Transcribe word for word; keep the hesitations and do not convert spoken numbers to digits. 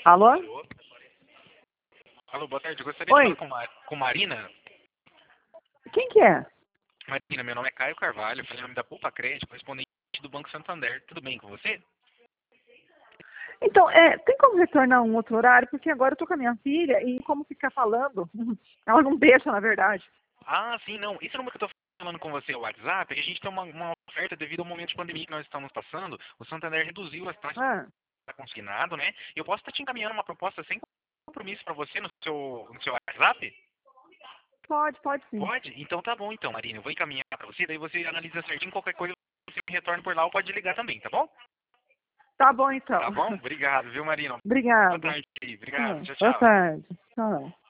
Alô? Alô? Alô, boa tarde. Eu gostaria Oi. de falar com, Mar... com Marina. Quem que é? Marina, meu nome é Caio Carvalho, falei em nome da Poupa Crédito, correspondente do Banco Santander. Tudo bem com você? Então, é, tem como retornar um outro horário? Porque agora eu tô com a minha filha e como ficar falando, ela não deixa, na verdade. Ah, sim, não. Esse número que eu tô falando com você, o WhatsApp, é que a gente tem uma, uma oferta devido ao momento de pandemia que nós estamos passando. O Santander reduziu as taxas Ah, consignado, né? E eu posso estar te encaminhando uma proposta sem compromisso para você no seu, no seu WhatsApp? pode, pode sim. Pode? Então tá bom, então, Marina. Eu vou encaminhar para você, daí você analisa certinho qualquer coisa, você me retorna por lá ou pode ligar também, tá bom? Tá bom, então. Tá bom? Obrigado, viu, Marina? Boa Obrigada. tarde. Obrigado. Tá. Tchau, Boa tchau. tarde. Tchau.